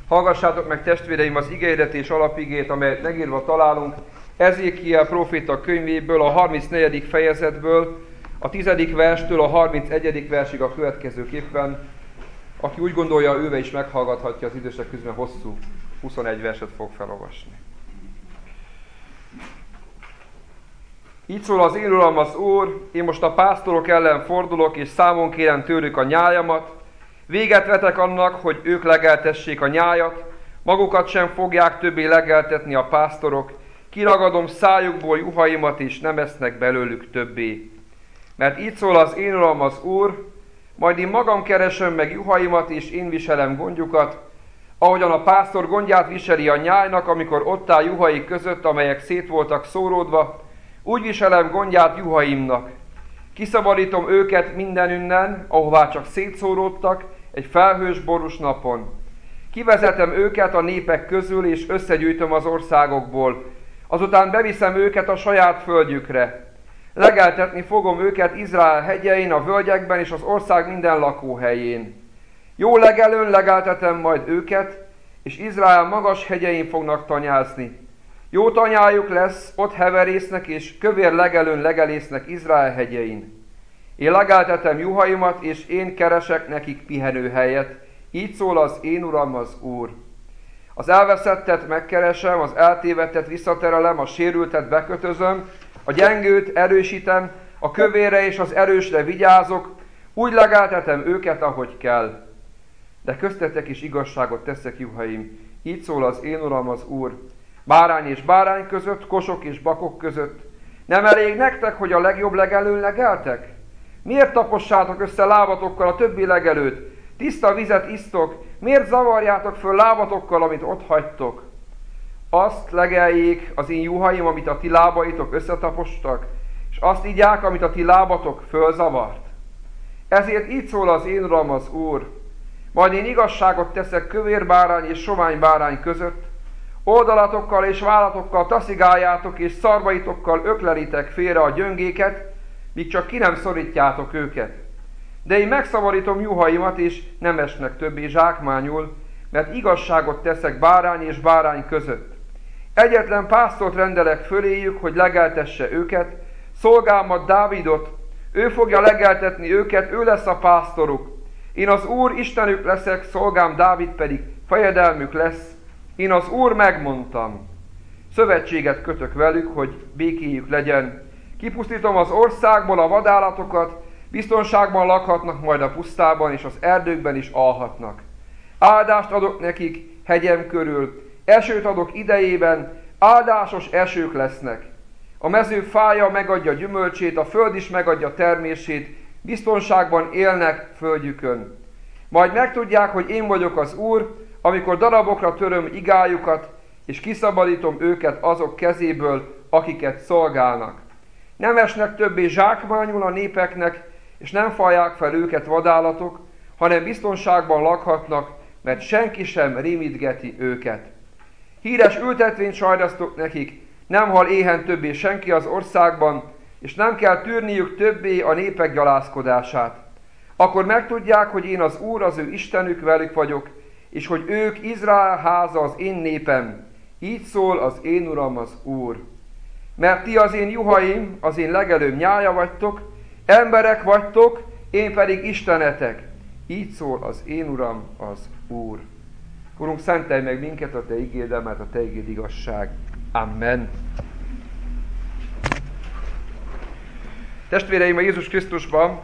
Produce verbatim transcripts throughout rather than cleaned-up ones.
Hallgassátok meg, testvéreim, az igédet és alapigét, amelyet megírva találunk Ezékiel próféta könyvéből, a harmincnegyedik fejezetből, a tizedik verstől a harmincegyedik versig a következőképpen. Aki úgy gondolja, őve is meghallgathatja, az idősek közben hosszú huszonegy verset fog felolvasni. Így szól az én Uram az Úr, én most a pásztorok ellen fordulok, és számon kérem tőlük a nyájamat. Véget vetek annak, hogy ők legeltessék a nyájat, magukat sem fogják többé legeltetni a pásztorok, kiragadom szájukból juhaimat, és nem esznek belőlük többé. Mert így szól az én Uram az Úr, majd én magam keresem meg juhaimat, és én viselem gondjukat, ahogyan a pásztor gondját viseli a nyájnak, amikor ott áll juhai között, amelyek szét voltak szóródva, úgy viselem gondját juhaimnak. Kiszabadítom őket mindenünnen, ahová csak szétszóródtak, egy felhős borús napon. Kivezetem őket a népek közül, és összegyűjtöm az országokból. Azután beviszem őket a saját földjükre. Legeltetni fogom őket Izrael hegyein, a völgyekben és az ország minden lakóhelyén. Jó legelőn legeltetem majd őket, és Izrael magas hegyein fognak tanyázni. Jó tanyájuk lesz, ott heverésznek, és kövér legelőn legelésznek Izrael hegyein. Én legeltetem juhaimat, és én keresek nekik pihenőhelyet. Így szól az én Uram az Úr. Az elveszettet megkeresem, az eltévedtet visszaterelem, a sérültet bekötözöm, a gyengőt erősítem, a kövére és az erősre vigyázok, úgy legeltetem őket, ahogy kell. De köztetek is igazságot teszek, juhaim. Így szól az én Uram az Úr. Bárány és bárány között, kosok és bakok között. Nem elég nektek, hogy a legjobb legelőn legeltek? Miért tapossátok össze lábatokkal a többi legelőt? Tiszta vizet isztok, miért zavarjátok föl lábatokkal, amit ott hagytok? Azt legeljék az én juhaim, amit a ti lábaitok összetapostak, és azt igyák, amit a ti lábatok fölzavart. Ezért így szól az én Uram az Úr. Majd én igazságot teszek kövér bárány és sovány bárány között, oldalatokkal és vállatokkal taszigáljátok, és szarvaitokkal öklelitek félre a gyöngéket, míg csak ki nem szorítjátok őket. De én megszabadítom juhaimat, és nem esnek többé zsákmányul, mert igazságot teszek bárány és bárány között. Egyetlen pásztort rendelek föléjük, hogy legeltesse őket, szolgámat Dávidot, ő fogja legeltetni őket, ő lesz a pásztoruk. Én az Úr Istenük leszek, szolgám Dávid pedig fejedelmük lesz. Én az Úr megmondtam. Szövetséget kötök velük, hogy békéjük legyen. Kipusztítom az országból a vadállatokat, biztonságban lakhatnak majd a pusztában, és az erdőkben is alhatnak. Áldást adok nekik hegyem körül, esőt adok idejében, áldásos esők lesznek. A mező fája megadja gyümölcsét, a föld is megadja termését, biztonságban élnek földjükön. Majd megtudják, hogy én vagyok az Úr, amikor darabokra töröm igájukat, és kiszabadítom őket azok kezéből, akiket szolgálnak. Nem esnek többé zsákmányul a népeknek, és nem falják fel őket vadállatok, hanem biztonságban lakhatnak, mert senki sem rémítgeti őket. Híres ültetvényt sajrasztok nekik, nem hal éhen többé senki az országban, és nem kell tűrniük többé a népek gyalázkodását. Akkor megtudják, hogy én az Úr, az ő Istenük, velük vagyok, és hogy ők Izrael háza, az én népem. Így szól az én Uram az Úr. Mert ti az én juhaim, az én legelőm nyája vagytok, emberek vagytok, én pedig Istenetek. Így szól az én Uram az Úr. Urunk, szentelj meg minket a te igéddel, mert a te igéd igazság. Amen. Testvéreim, a Jézus Krisztusban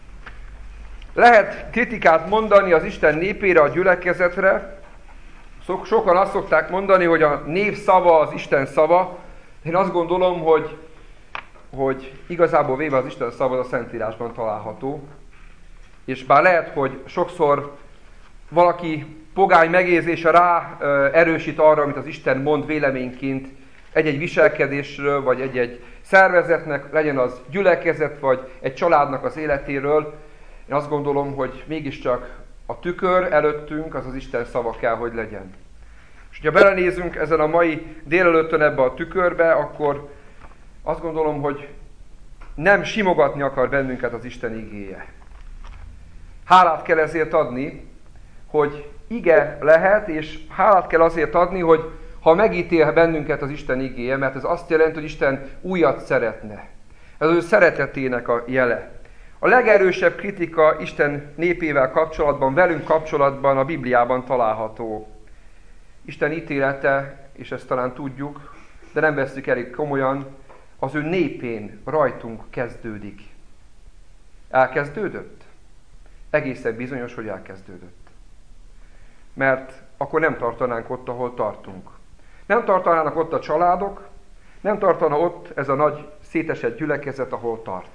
lehet kritikát mondani az Isten népére, a gyülekezetre. Sokan azt szokták mondani, hogy a nép szava az Isten szava. Én azt gondolom, hogy, hogy igazából véve az Isten szava a Szentírásban található. És bár lehet, hogy sokszor valaki pogány megérzése rá erősít arra, amit az Isten mond véleményként egy-egy viselkedésről, vagy egy-egy szervezetnek, legyen az gyülekezet, vagy egy családnak az életéről. Én azt gondolom, hogy mégiscsak a tükör előttünk, az az Isten szava kell, hogy legyen. És ha belenézünk ezen a mai délelőttön ebbe a tükörbe, akkor azt gondolom, hogy nem simogatni akar bennünket az Isten igéje. Hálát kell ezért adni, hogy ige lehet, és hálát kell azért adni, hogy ha megítél bennünket az Isten igéje, mert ez azt jelenti, hogy Isten újat szeretne. Ez az ő szeretetének a jele. A legerősebb kritika Isten népével kapcsolatban, velünk kapcsolatban a Bibliában található. Isten ítélete, és ezt talán tudjuk, de nem vesszük elég komolyan, az ő népén, rajtunk kezdődik. Elkezdődött? Egészen bizonyos, hogy elkezdődött. Mert akkor nem tartanánk ott, ahol tartunk. Nem tartanának ott a családok, nem tartana ott ez a nagy szétesett gyülekezet, ahol tart.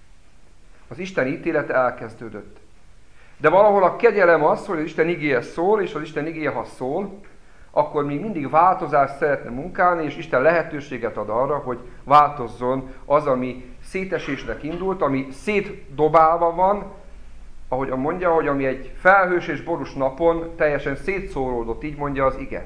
Az Isten ítélete elkezdődött. De valahol a kegyelem az, hogy az Isten igéje szól, és az Isten igéje, ha szól, akkor még mindig változást szeretne munkálni, és Isten lehetőséget ad arra, hogy változzon az, ami szétesésnek indult, ami szétdobálva van, ahogy mondja, hogy ami egy felhős és borús napon teljesen szétszóródott, így mondja az ige.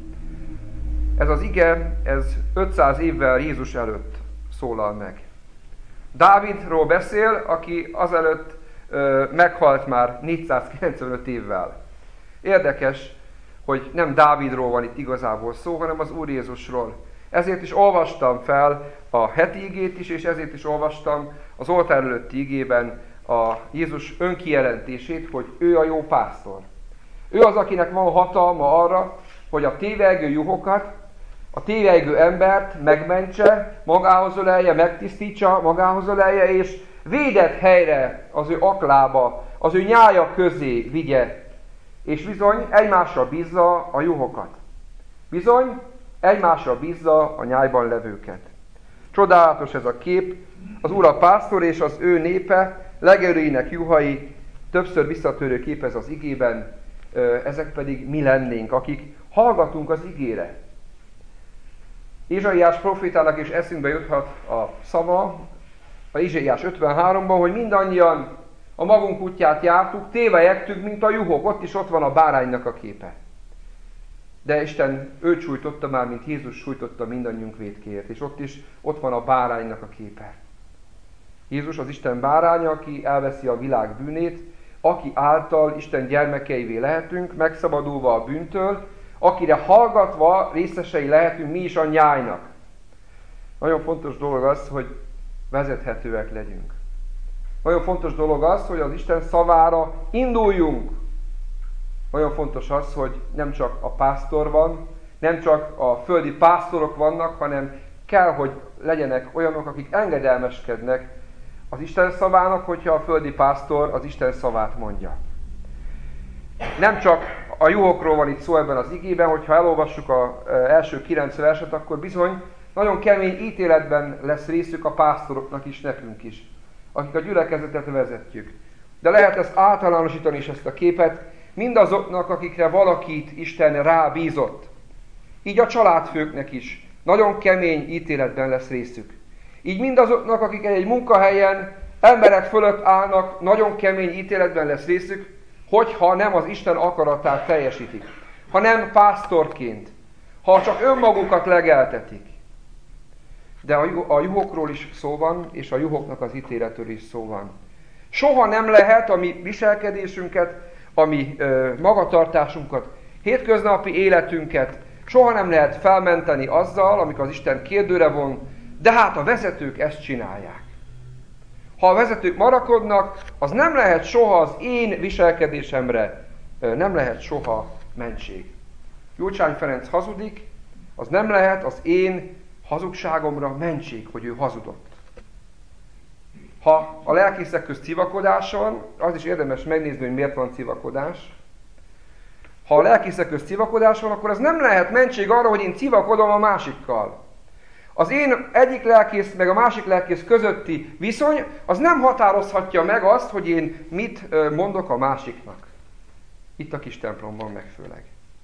Ez az ige, ez ötszáz évvel Jézus előtt szólal meg. Dávidról beszél, aki azelőtt ö, meghalt már négyszázkilencvenöt évvel. Érdekes, hogy nem Dávidról van itt igazából szó, hanem az Úr Jézusról. Ezért is olvastam fel a heti igét is, és ezért is olvastam az oltár előtti igében a Jézus önkijelentését, hogy ő a jó pásztor. Ő az, akinek van hatalma arra, hogy a tévegő juhokat, a tévegő embert megmentse, magához ölelje, megtisztítsa, magához ölelje, és védett helyre az ő aklába, az ő nyája közé vigye, és bizony egymásra bízza a juhokat. Bizony egymásra bízza a nyájban levőket. Csodálatos ez a kép, az Úr a pásztor és az ő népe, legerőinek juhai, többször visszatérő kép ez az igében, ezek pedig mi lennénk, akik hallgatunk az igére. Ézsaiás profétának is eszünkbe juthat a szava, a Ézsaiás ötvenháromban, hogy mindannyian a magunk útját jártuk, tévejektünk, mint a juhok, ott is ott van a báránynak a képe. De Isten őt sújtotta már, mint Jézus sújtotta mindannyiunk vétkéért, és ott is ott van a báránynak a képe. Jézus az Isten báránya, aki elveszi a világ bűnét, aki által Isten gyermekeivé lehetünk, megszabadulva a bűntől, akire hallgatva részesei lehetünk mi is a nyájnak. Nagyon fontos dolog az, hogy vezethetőek legyünk. Nagyon fontos dolog az, hogy az Isten szavára induljunk. Nagyon fontos az, hogy nem csak a pásztor van, nem csak a földi pásztorok vannak, hanem kell, hogy legyenek olyanok, akik engedelmeskednek az Isten szavának, hogyha a földi pásztor az Isten szavát mondja. Nem csak a juhokról van itt szó ebben az igében, hogyha elolvassuk az első kilenc verset, akkor bizony nagyon kemény ítéletben lesz részük a pásztoroknak is, nekünk is, akik a gyülekezetet vezetjük. De lehet ezt általánosítani is, ezt a képet, mindazoknak, akikre valakit Isten rábízott. Így a családfőknek is nagyon kemény ítéletben lesz részük. Így mindazoknak, akik egy munkahelyen emberek fölött állnak, nagyon kemény ítéletben lesz részük, hogyha nem az Isten akaratát teljesítik. Ha nem pásztorként, ha csak önmagukat legeltetik. De a juhokról is szó van, és a juhoknak az ítéletről is szó van. Soha nem lehet a mi viselkedésünket, a mi ö, magatartásunkat, hétköznapi életünket soha nem lehet felmenteni azzal, amikor az Isten kérdőre von, de hát a vezetők ezt csinálják. Ha a vezetők marakodnak, az nem lehet soha az én viselkedésemre, nem lehet soha mentség. Gyurcsány Ferenc hazudik, az nem lehet az én hazugságomra mentség, hogy ő hazudott. Ha a lelkészek közt civakodás van, az is érdemes megnézni, hogy miért van civakodás. Ha a lelkészek közt civakodás van, akkor az nem lehet mentség arra, hogy én civakodom a másikkal. Az én egyik lelkész meg a másik lelkész közötti viszony, az nem határozhatja meg azt, hogy én mit mondok a másiknak. Itt a kis templomban meg főleg.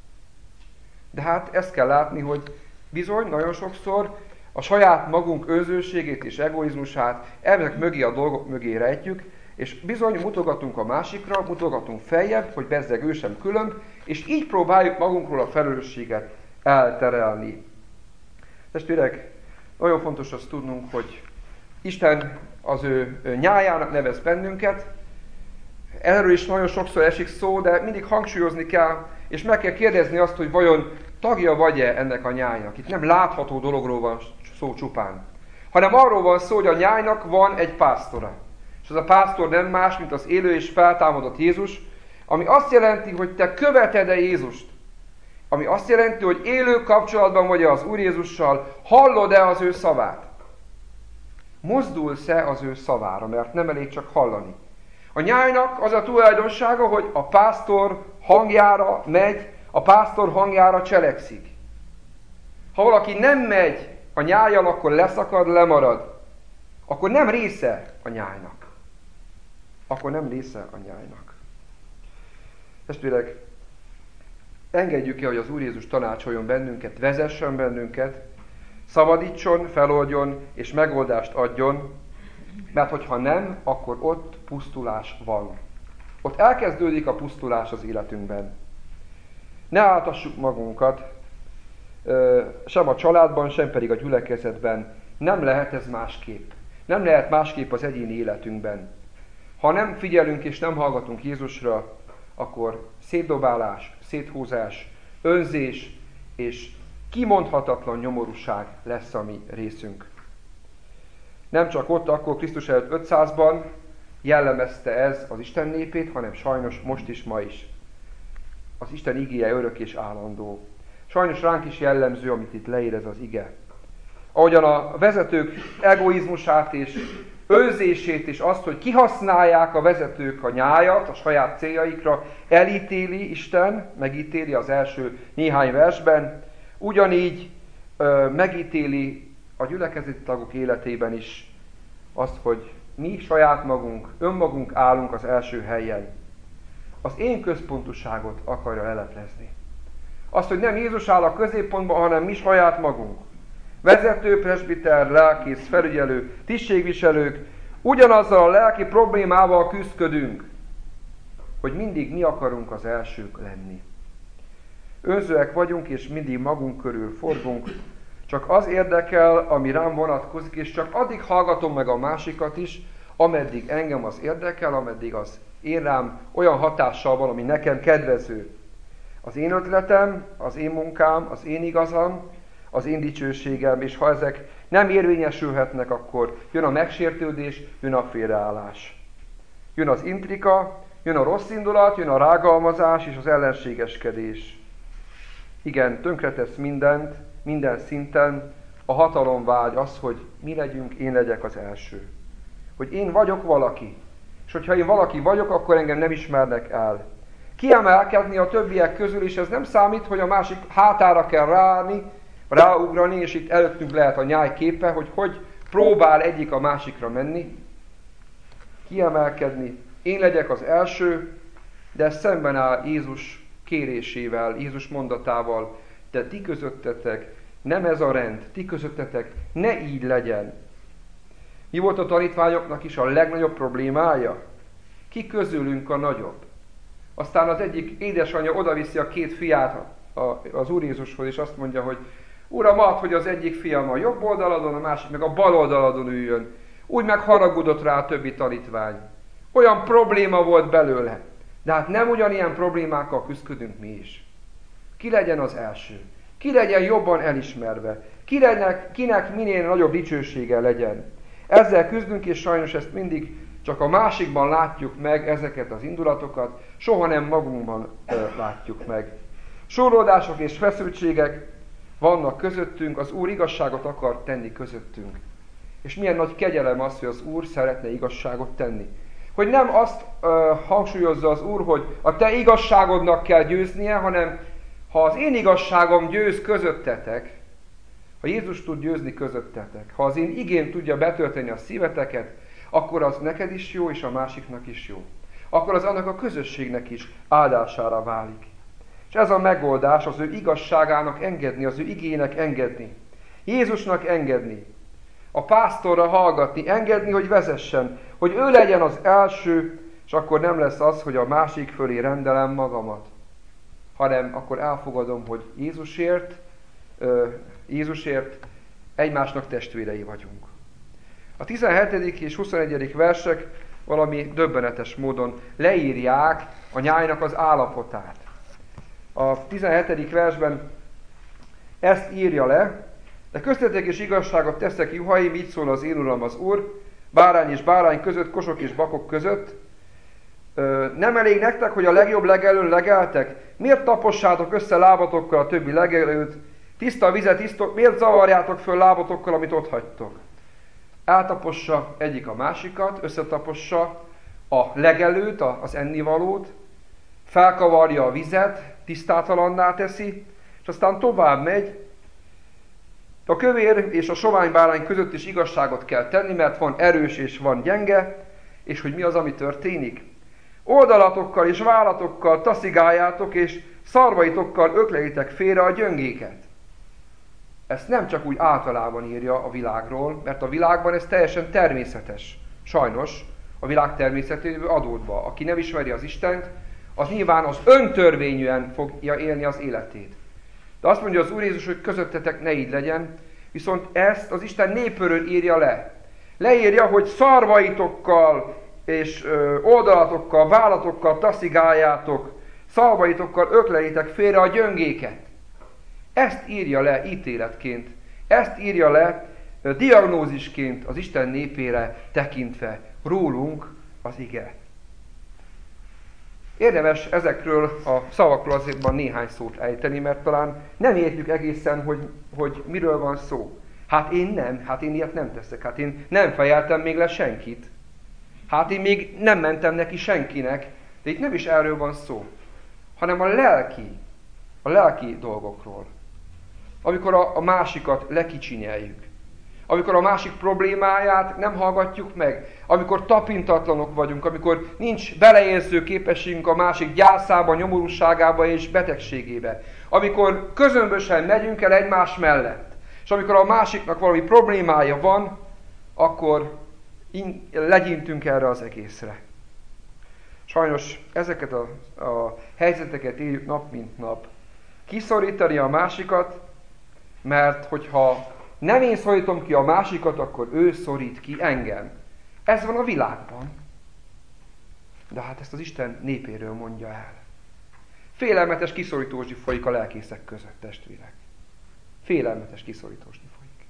De hát ezt kell látni, hogy bizony nagyon sokszor a saját magunk önzőségét és egoizmusát ezek mögé a dolgok mögé rejtjük, és bizony mutogatunk a másikra, mutogatunk feljebb, hogy bezzeg ő sem különb, és így próbáljuk magunkról a felelősséget elterelni. Testvérek, nagyon fontos azt tudnunk, hogy Isten az ő nyájának nevez bennünket, erről is nagyon sokszor esik szó, de mindig hangsúlyozni kell, és meg kell kérdezni azt, hogy vajon tagja vagy-e ennek a nyájnak. Itt nem látható dologról van szó csupán, hanem arról van szó, hogy a nyájnak van egy pásztora. És az a pásztor nem más, mint az élő és feltámadott Jézus, ami azt jelenti, hogy te követed-e Jézust. Ami azt jelenti, hogy élő kapcsolatban vagy az Úr Jézussal, hallod-e az ő szavát. Mozdulsz-e az ő szavára, mert nem elég csak hallani. A nyájnak az a tulajdonsága, hogy a pásztor hangjára megy, a pásztor hangjára cselekszik. Ha valaki nem megy a nyájjal, akkor leszakad, lemarad. Akkor nem része a nyájnak. Akkor nem része a nyájnak. Testvérek, engedjük ki, hogy az Úr Jézus tanácsoljon bennünket, vezessen bennünket, szabadítson, feloldjon és megoldást adjon, mert hogyha nem, akkor ott pusztulás van. Ott elkezdődik a pusztulás az életünkben. Ne áltassuk magunkat, sem a családban, sem pedig a gyülekezetben. Nem lehet ez másképp. Nem lehet másképp az egyéni életünkben. Ha nem figyelünk és nem hallgatunk Jézusra, akkor szétdobálás, széthúzás, önzés és kimondhatatlan nyomorúság lesz a mi részünk. Nem csak ott, akkor Krisztus előtt ötszázban jellemezte ez az Isten népét, hanem sajnos most is, ma is. Az Isten igéje örök és állandó. Sajnos ránk is jellemző, amit itt leír ez az ige. Ahogyan a vezetők egoizmusát és önzését és azt, hogy kihasználják a vezetők a nyájat a saját céljaikra, elítéli Isten, megítéli az első néhány versben, ugyanígy ö, megítéli a gyülekezeti tagok életében is azt, hogy mi saját magunk, önmagunk állunk az első helyen. Az én központúságot akarja leleplezni. Azt, hogy nem Jézus áll a középpontban, hanem mi saját magunk. Vezető, presbiter, lelkész, felügyelő, tisztségviselők, ugyanazzal a lelki problémával küzdködünk, hogy mindig mi akarunk az elsők lenni. Önzőek vagyunk, és mindig magunk körül forgunk, csak az érdekel, ami rám vonatkozik, és csak addig hallgatom meg a másikat is, ameddig engem az érdekel, ameddig az én rám olyan hatással van, ami nekem kedvező. Az én ötletem, az én munkám, az én igazam, az én dicsőségem, és ha ezek nem érvényesülhetnek, akkor jön a megsértődés, jön a félreállás. Jön az intrika, jön a rossz indulat, jön a rágalmazás és az ellenségeskedés. Igen, tönkretesz mindent, minden szinten, a hatalomvágy az, hogy mi legyünk, én legyek az első. Hogy én vagyok valaki, és hogyha én valaki vagyok, akkor engem nem ismernek el. Kiemelkedni a többiek közül, és ez nem számít, hogy a másik hátára kell ráállni, ráugrani, és itt előttünk lehet a nyáj képe, hogy hogy próbál egyik a másikra menni. Kiemelkedni, én legyek az első, de szemben áll Jézus kérésével, Jézus mondatával, de ti közöttetek nem ez a rend, ti közöttetek ne így legyen. Mi volt a tanítványoknak is a legnagyobb problémája? Ki közülünk a nagyobb? Aztán az egyik édesanyja odaviszi a két fiát az Úr Jézushoz, és azt mondja, hogy Uram, add, hogy az egyik fiam a jobb oldaladon, a másik meg a bal oldaladon üljön. Úgy megharagudott rá a többi tanítvány. Olyan probléma volt belőle. De hát nem ugyanilyen problémákkal küzdködünk mi is. Ki legyen az első? Ki legyen jobban elismerve? Ki legyen, kinek minél nagyobb dicsősége legyen? Ezzel küzdünk, és sajnos ezt mindig csak a másikban látjuk meg, ezeket az indulatokat, soha nem magunkban ö, látjuk meg. Sorolódások és feszültségek vannak közöttünk, az Úr igazságot akar tenni közöttünk. És milyen nagy kegyelem az, hogy az Úr szeretne igazságot tenni. Hogy nem azt ö, hangsúlyozza az Úr, hogy a te igazságodnak kell győznie, hanem ha az én igazságom győz közöttetek, ha Jézus tud győzni közöttetek, ha az én igém tudja betölteni a szíveteket, akkor az neked is jó, és a másiknak is jó. Akkor az annak a közösségnek is áldására válik. És ez a megoldás, az ő igazságának engedni, az ő igének engedni. Jézusnak engedni. A pásztorra hallgatni, engedni, hogy vezessen, hogy ő legyen az első, és akkor nem lesz az, hogy a másik fölé rendelem magamat, hanem akkor elfogadom, hogy Jézusért, Jézusért egymásnak testvérei vagyunk. A tizenhetedik és huszonegyedik versek valami döbbenetes módon leírják a nyájnak az állapotát. A tizenhetedik versben ezt írja le, de köztetek és igazságot teszek, juhaim, így szól az én Uram az Úr, bárány és bárány között, kosok és bakok között. Ö, nem elég nektek, hogy a legjobb legelőn legeltek? Miért tapossátok össze lábatokkal a többi legelőt? Tiszta vizet isztok, miért zavarjátok föl lábatokkal, amit ott hagytok? Eltapossa egyik a másikat, összetapossa a legelőt, az ennivalót, felkavarja a vizet, tisztátalanná teszi, és aztán tovább megy. A kövér és a sovány bárány között is igazságot kell tenni, mert van erős és van gyenge, és hogy mi az, ami történik. Oldalatokkal és vállatokkal taszigáljátok, és szarvaitokkal ökleitek félre a gyöngéket. Ezt nem csak úgy általában írja a világról, mert a világban ez teljesen természetes. Sajnos a világ természetéből adódva. Aki nem ismeri az Istent, az nyilván az öntörvényűen fogja élni az életét. De azt mondja az Úr Jézus, hogy közöttetek ne így legyen, viszont ezt az Isten népről írja le. Leírja, hogy szarvaitokkal és ö, oldalatokkal, vállatokkal taszigáljátok, szarvaitokkal ökleitek félre a gyöngéket. Ezt írja le ítéletként, ezt írja le ö, diagnózisként az Isten népére tekintve rólunk az ige. Érdemes ezekről a szavakról azért van néhány szót ejteni, mert talán nem értjük egészen, hogy, hogy miről van szó. Hát én nem, hát én ilyet nem teszek, hát én nem fejeltem még le senkit. Hát én még nem mentem neki senkinek, de itt nem is erről van szó, hanem a lelki, a lelki dolgokról. Amikor a, a másikat lekicsinyeljük. Amikor a másik problémáját nem hallgatjuk meg, amikor tapintatlanok vagyunk, amikor nincs beleérző képességünk a másik gyászába, nyomorúságába és betegségébe, amikor közömbösen megyünk el egymás mellett, és amikor a másiknak valami problémája van, akkor in- legyintünk erre az egészre. Sajnos ezeket a, a helyzeteket éljük nap mint nap. Kiszorítani a másikat, mert hogyha nem én szorítom ki a másikat, akkor ő szorít ki engem. Ez van a világban. De hát ezt az Isten népéről mondja el. Félelmetes kiszorítósdi folyik a lelkészek között, testvérek. Félelmetes kiszorítósdi folyik.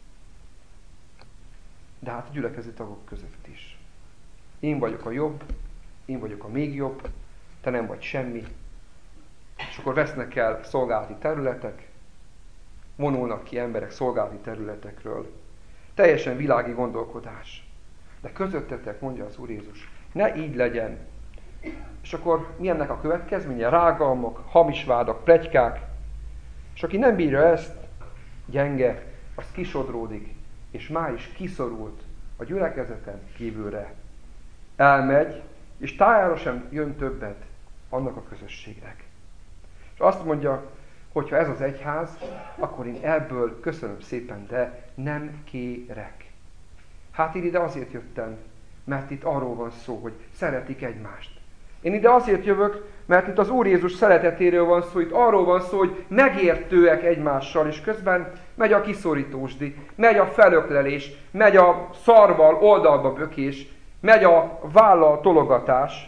De hát a gyülekezeti tagok között is. Én vagyok a jobb, én vagyok a még jobb, te nem vagy semmi. És akkor vesznek el szolgálati területek, vonulnak ki emberek szolgálati területekről. Teljesen világi gondolkodás. De közöttetek, mondja az Úr Jézus, ne így legyen. És akkor mi ennek a következménye? Rágalmak, hamis vádak, pletykák. És aki nem bírja ezt, gyenge, az kisodródik, és már is kiszorult a gyülekezeten kívülre. Elmegy, és tájára sem jön többet annak a közösségnek. És azt mondja, hogyha ez az egyház, akkor én ebből köszönöm szépen, de nem kérek. Hát én ide azért jöttem, mert itt arról van szó, hogy szeretik egymást. Én ide azért jövök, mert itt az Úr Jézus szeretetéről van szó, itt arról van szó, hogy megértőek egymással, és közben megy a kiszorítósdi, megy a felöklelés, megy a szarval oldalba bökés, megy a vállal tologatás.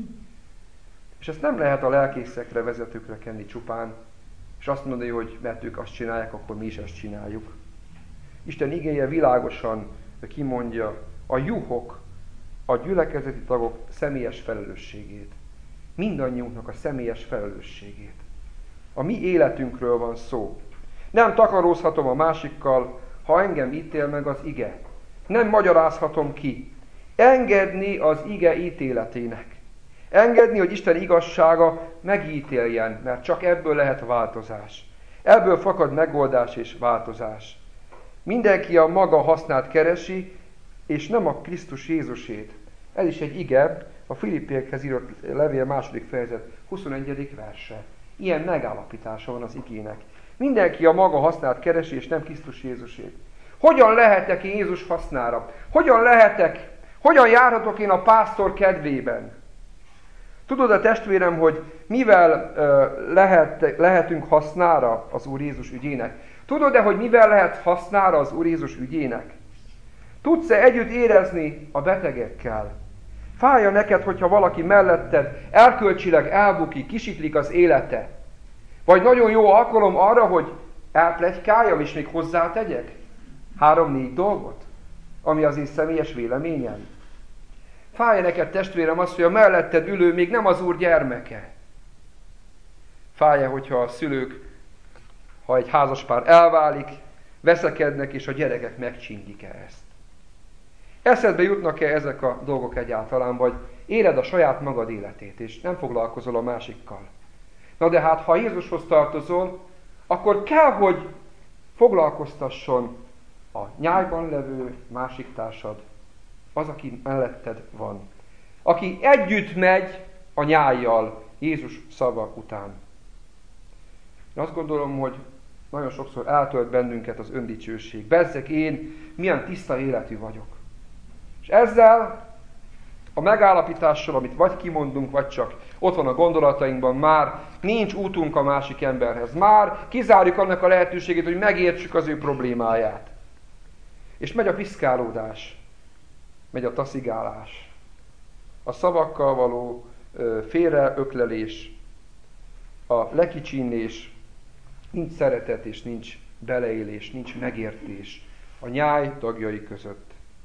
És ezt nem lehet a lelkészekre, vezetőkre kenni csupán, és azt mondani, hogy mert ők azt csinálják, akkor mi is ezt csináljuk. Isten igéje világosan kimondja a juhok, a gyülekezeti tagok személyes felelősségét. Mindannyiunknak a személyes felelősségét. A mi életünkről van szó. Nem takarózhatom a másikkal, ha engem ítél meg az ige. Nem magyarázhatom ki. Engedni az ige ítéletének. Engedni, hogy Isten igazsága megítéljen, mert csak ebből lehet változás. Ebből fakad megoldás és változás. Mindenki a maga hasznát keresi, és nem a Krisztus Jézusét. Ez is egy ige, a Filippiekhez írott levél második fejezet huszonegyedik verse. Ilyen megállapítása van az igének. Mindenki a maga hasznát keresi, és nem Krisztus Jézusét. Hogyan lehetek én Jézus hasznára? Hogyan lehetek? Hogyan járhatok én a pásztor kedvében? Tudod-e, testvérem, hogy mivel uh, lehet, lehetünk hasznára az Úr Jézus ügyének? Tudod-e, hogy mivel lehet hasznára az Úr Jézus ügyének? Tudsz-e együtt érezni a betegekkel? Fájja neked, hogyha valaki melletted erkölcsileg elbukik, kisiklik az élete. Vagy nagyon jó alkalom arra, hogy elpletykáljam és még hozzátegyek három-négy dolgot, ami az én személyes véleményem. Fájja neked, testvérem, az, hogy a melletted ülő még nem az Úr gyermeke. Fájja, hogyha a szülők, ha egy házaspár elválik, veszekednek, és a gyerekek megcsingik-e ezt. Eszedbe jutnak-e ezek a dolgok egyáltalán, vagy éled a saját magad életét, és nem foglalkozol a másikkal. Na de hát, ha Jézushoz tartozol, akkor kell, hogy foglalkoztasson a nyájban levő másik társad, az, aki melletted van. Aki együtt megy a nyájjal Jézus szava után. Én azt gondolom, hogy nagyon sokszor eltölt bennünket az öndicsőség. Bezzeg én, milyen tiszta életű vagyok. És ezzel a megállapítással, amit vagy kimondunk, vagy csak ott van a gondolatainkban, már nincs útunk a másik emberhez. Már kizárjuk annak a lehetőségét, hogy megértsük az ő problémáját. És megy a piszkálódás, megy a taszigálás, a szavakkal való félreöklelés, a lekicsinlés, nincs szeretet és nincs beleélés, nincs megértés a nyáj tagjai között.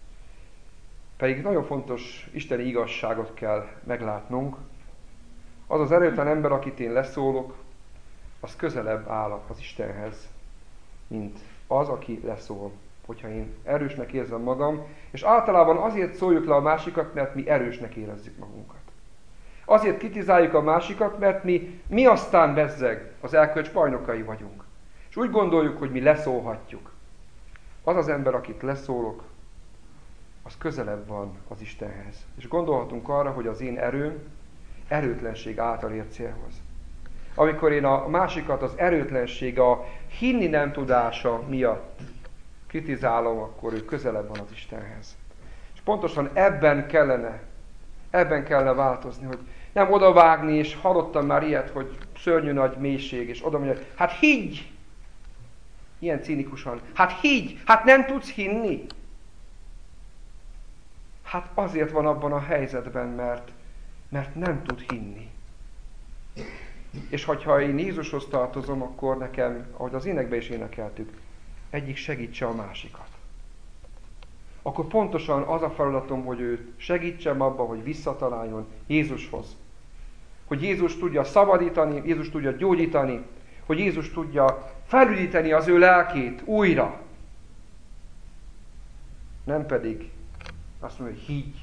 Pedig nagyon fontos isteni igazságot kell meglátnunk. Az az erőtlen ember, akit én leszólok, az közelebb áll az Istenhez, mint az, aki leszól. Hogyha én erősnek érzem magam, és általában azért szóljuk le a másikat, mert mi erősnek érezzük magunkat. Azért kritizáljuk a másikat, mert mi, mi aztán bezzeg az erkölcs bajnokai vagyunk. És úgy gondoljuk, hogy mi leszólhatjuk. Az az ember, akit leszólok, az közelebb van az Istenhez. És gondolhatunk arra, hogy az én erőm erőtlenség által ér célhoz. Amikor én a másikat az erőtlenség, a hinni nem tudása miatt kritizálom, akkor ő közelebb van az Istenhez. És pontosan ebben kellene, ebben kellene változni, hogy nem odavágni, és hallottam már ilyet, hogy szörnyű nagy mélység, és oda mondja, hát higgy! Ilyen cínikusan. Hát higgy! Hát nem tudsz hinni! Hát azért van abban a helyzetben, mert, mert nem tud hinni. És hogyha én Jézushoz tartozom, akkor nekem, ahogy az énekben is énekeltük, egyik segítse a másikat. Akkor pontosan az a feladatom, hogy őt segítsem abban, hogy visszataláljon Jézushoz. Hogy Jézus tudja szabadítani, Jézus tudja gyógyítani, hogy Jézus tudja felüdíteni az ő lelkét újra. Nem pedig azt mondja, hogy higgy.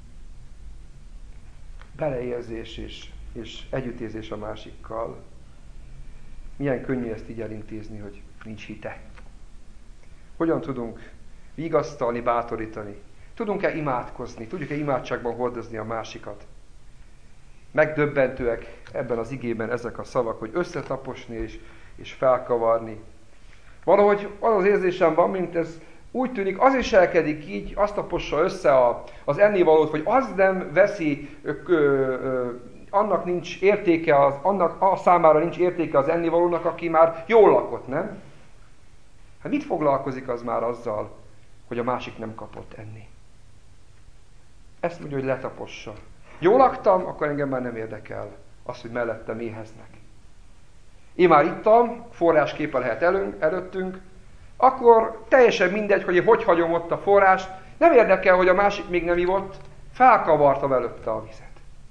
Beleérzés és, és együttérzés a másikkal. Milyen könnyű ezt így elintézni, hogy nincs hite. Hogyan tudunk vigasztalni, bátorítani? Tudunk-e imádkozni? Tudjuk-e imádságban hordozni a másikat? Megdöbbentőek ebben az igében ezek a szavak, hogy összetaposni és, és felkavarni. Valahogy az az érzésem van, mint ez úgy tűnik, az is elkedik így, azt tapossa össze a, az ennivalót, hogy az nem veszi, ö, ö, ö, annak nincs értéke, az, annak a számára nincs értéke az ennivalónak, aki már jól lakott, nem? Hát mit foglalkozik az már azzal, hogy a másik nem kapott enni? Ezt mondja, hogy letapossa. Jól laktam, akkor engem már nem érdekel az, hogy mellettem éheznek. Én már ittam, forrásképe lehet elő, előttünk, akkor teljesen mindegy, hogy én hogy hagyom ott a forrást, nem érdekel, hogy a másik még nem ivott, felkavartam előtte a vizet.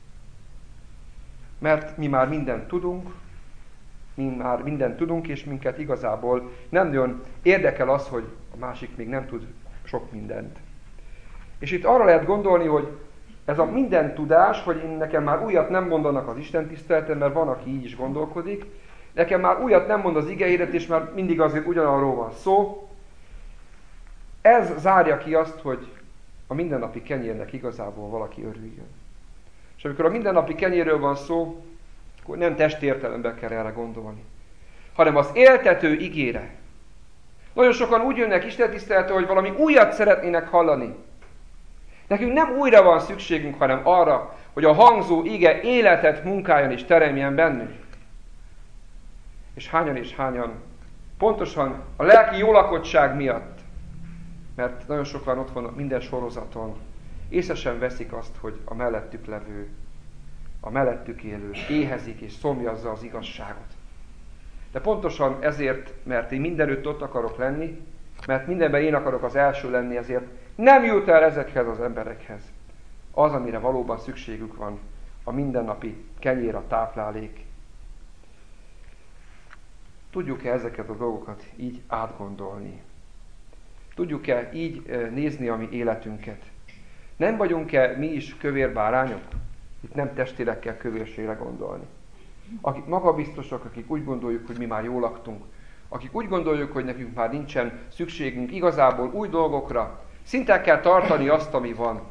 Mert mi már mindent tudunk, mi már mindent tudunk, és minket igazából nem nagyon érdekel az, hogy a másik még nem tud sok mindent. És itt arra lehet gondolni, hogy ez a minden tudás, hogy én nekem már újat nem mondanak az Isten tiszteleten, mert van, aki így is gondolkodik, nekem már újat nem mond az igeiret, és már mindig azért ugyanarról van szó. Ez zárja ki azt, hogy a mindennapi kenyérnek igazából valaki örüljön. És amikor a mindennapi kenyérről van szó, akkor nem testi értelemben kell erre gondolni, hanem az éltető igére. Nagyon sokan úgy jönnek Isten tiszteletre, hogy valami újat szeretnének hallani. Nekünk nem újra van szükségünk, hanem arra, hogy a hangzó ige életet munkáljon és teremjen bennünk. És hányan és hányan pontosan a lelki jólakottság miatt, mert nagyon sokan ott van minden sorozaton, észre sem veszik azt, hogy a mellettük levő, a mellettük élő éhezik és szomjazza az igazságot. De pontosan ezért, mert én mindenütt ott akarok lenni, mert mindenben én akarok az első lenni, ezért nem jut el ezekhez az emberekhez. Az, amire valóban szükségük van, a mindennapi kenyér, a táplálék. Tudjuk-e ezeket a dolgokat így átgondolni? Tudjuk-e így nézni a mi életünket? Nem vagyunk-e mi is kövér bárányok? Itt nem testileg kell kövérségre gondolni. Akik magabiztosak, akik úgy gondoljuk, hogy mi már jól laktunk, akik úgy gondoljuk, hogy nekünk már nincsen szükségünk igazából új dolgokra, szinte kell tartani azt, ami van.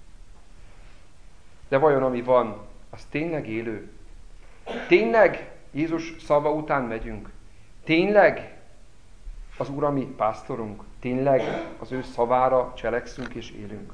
De vajon ami van, az tényleg élő? Tényleg Jézus szava után megyünk? Tényleg az Úr a mi pásztorunk? Tényleg az ő szavára cselekszünk és élünk?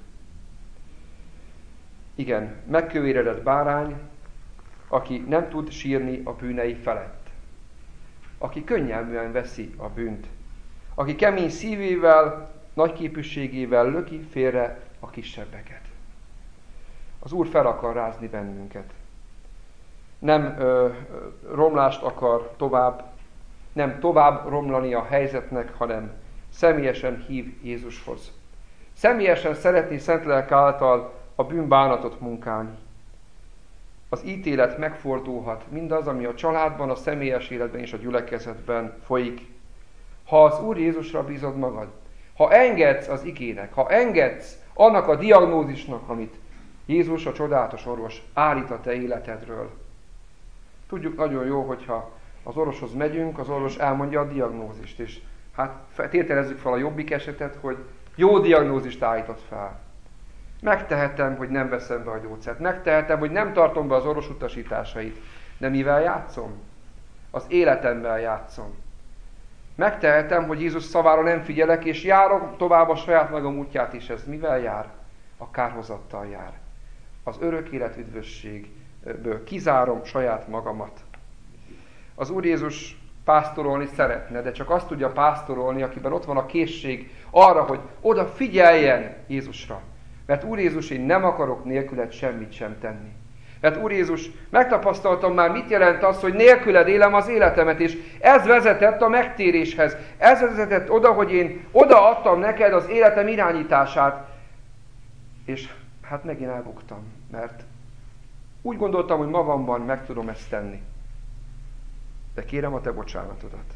Igen, megkövéredett bárány, aki nem tud sírni a bűnei felett. Aki könnyelműen veszi a bűnt. Aki kemény szívével, nagy képűségével löki félre a kisebbeket. Az Úr fel akar rázni bennünket. Nem ö, romlást akar tovább, nem tovább romlani a helyzetnek, hanem személyesen hív Jézushoz. Személyesen szeretné Szentlélek által a bűnbánatot munkálni. Az ítélet megfordulhat, mindaz, ami a családban, a személyes életben és a gyülekezetben folyik. Ha az Úr Jézusra bízod magad, ha engedsz az igének, ha engedsz annak a diagnózisnak, amit Jézus, a csodálatos orvos állít a te életedről. Tudjuk nagyon jó, hogyha az orvoshoz megyünk, az orvos elmondja a diagnózist, és hát tételezzük fel a jobbik esetet, hogy jó diagnózist állított fel. Megtehetem, hogy nem veszem be a gyógyszert. Megtehetem, hogy nem tartom be az orvos utasításait. De mivel játszom? Az életemmel játszom. Megtehetem, hogy Jézus szavára nem figyelek, és járok tovább a saját magam útját is. Ez mivel jár? A kárhozattal jár. Az örök élet üdvösségből kizárom saját magamat. Az Úr Jézus pásztorolni szeretne, de csak azt tudja pásztorolni, akiben ott van a készség arra, hogy oda figyeljen Jézusra. Mert Úr Jézus, én nem akarok nélküled semmit sem tenni. Mert Úr Jézus, megtapasztaltam már, mit jelent az, hogy nélküled élem az életemet, és ez vezetett a megtéréshez. Ez vezetett oda, hogy én odaadtam neked az életem irányítását. És hát megint elbuktam, mert úgy gondoltam, hogy magamban meg tudom ezt tenni. De kérem a te bocsánatodat.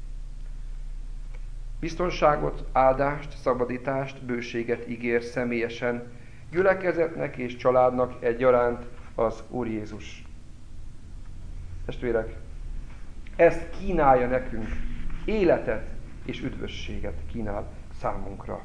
Biztonságot, áldást, szabadítást, bőséget ígér személyesen, gyülekezetnek és családnak egyaránt az Úr Jézus. Testvérek, ezt kínálja nekünk, életet és üdvösséget kínál számunkra.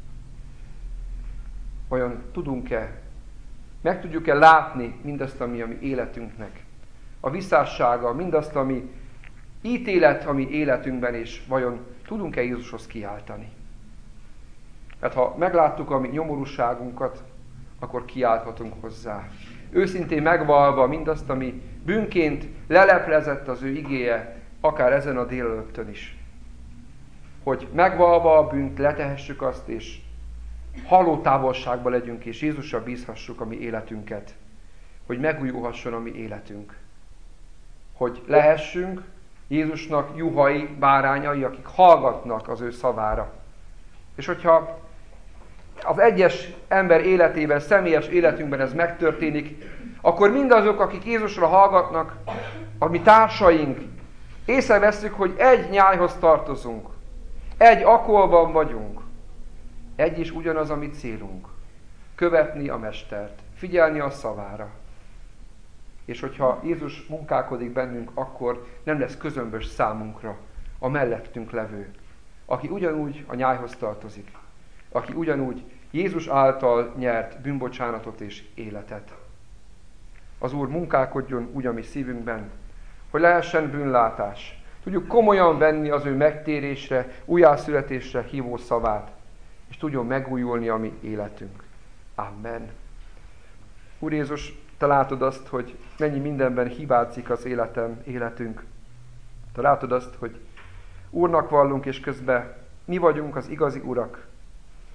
Vajon tudunk-e, meg tudjuk-e látni mindazt, ami a mi életünknek, a visszássága, mindazt, ami ítélet a mi életünkben, és vajon tudunk-e Jézushoz kiáltani? Mert ha megláttuk a mi nyomorúságunkat, akkor kiálthatunk hozzá. Őszintén megvalva mindazt, ami bűnként leleplezett az ő igéje, akár ezen a délelőttön is. Hogy megvalva a bűnt, letehessük azt, és haló távolságban legyünk, és Jézusra bízhassuk a mi életünket. Hogy megújulhasson a mi életünk. Hogy lehessünk Jézusnak juhai, bárányai, akik hallgatnak az ő szavára. És hogyha az egyes ember életében, személyes életünkben ez megtörténik, akkor mindazok, akik Jézusra hallgatnak, a mi társaink, észrevesszük, hogy egy nyájhoz tartozunk, egy akolban vagyunk, egy is ugyanaz a mi célunk, követni a Mestert, figyelni a szavára. És hogyha Jézus munkálkodik bennünk, akkor nem lesz közömbös számunkra a mellettünk levő, aki ugyanúgy a nyájhoz tartozik, aki ugyanúgy Jézus által nyert bűnbocsánatot és életet. Az Úr munkálkodjon úgy a mi szívünkben, hogy lehessen bűnlátás. Tudjuk komolyan venni az ő megtérésre, újjászületésre hívó szavát, és tudjon megújulni a mi életünk. Amen. Úr Jézus, te látod azt, hogy mennyi mindenben hibázik az életem, életünk. Te látod azt, hogy Úrnak vallunk, és közben mi vagyunk az igazi urak.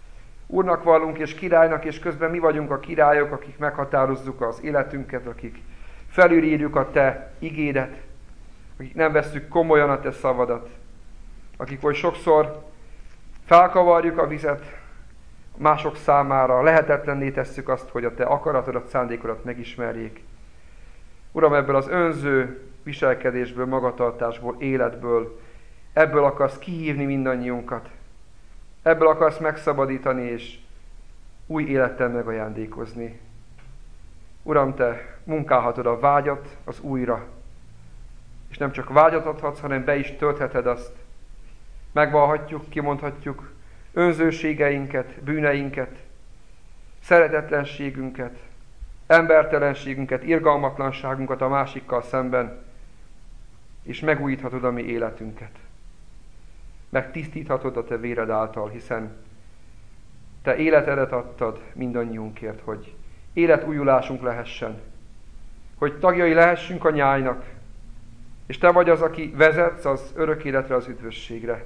Úrnak vallunk és királynak, és közben mi vagyunk a királyok, akik meghatározzuk az életünket, akik felülírjuk a Te igédet, akik nem vesszük komolyan a Te szavadat, akik oly sokszor felkavarjuk a vizet mások számára, lehetetlenné tesszük azt, hogy a Te akaratodat, szándékodat megismerjék. Uram, ebből az önző viselkedésből, magatartásból, életből, ebből akarsz kihívni mindannyiunkat. Ebből akarsz megszabadítani és új élettel megajándékozni. Uram, Te munkálhatod a vágyat az újra, és nem csak vágyat adhatsz, hanem be is töltheted azt. Megvallhatjuk, kimondhatjuk önzőségeinket, bűneinket, szeretetlenségünket, embertelenségünket, irgalmatlanságunkat a másikkal szemben, és megújíthatod a mi életünket. Megtisztíthatod a Te véred által, hiszen Te életedet adtad mindannyiunkért, hogy életújulásunk lehessen, hogy tagjai lehessünk a nyájnak, és Te vagy az, aki vezetsz az örök életre, az üdvösségre.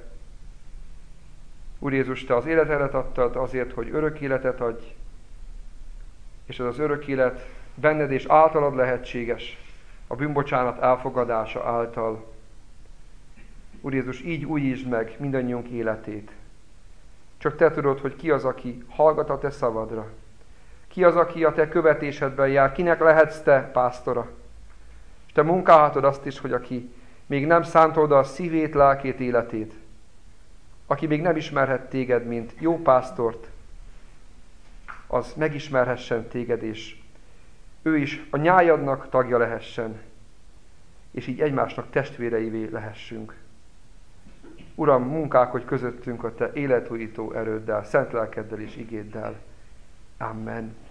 Úr Jézus, Te az életedet adtad azért, hogy örök életet adj, és ez az örök élet benned és általad lehetséges, a bűnbocsánat elfogadása által. Úr Jézus, így újítsd meg mindannyiunk életét. Csak Te tudod, hogy ki az, aki hallgat a Te szavadra. Ki az, aki a Te követésedben jár. Kinek lehetsz Te pásztora. És Te munkálhatod azt is, hogy aki még nem szántod a szívét, lelkét, életét, aki még nem ismerhet Téged, mint jó pásztort, az megismerhessen Téged, és ő is a nyájadnak tagja lehessen, és így egymásnak testvéreivé lehessünk. Uram, munkálkodj közöttünk a Te életújító erőddel, szent lelkeddel és igéddel. Amen.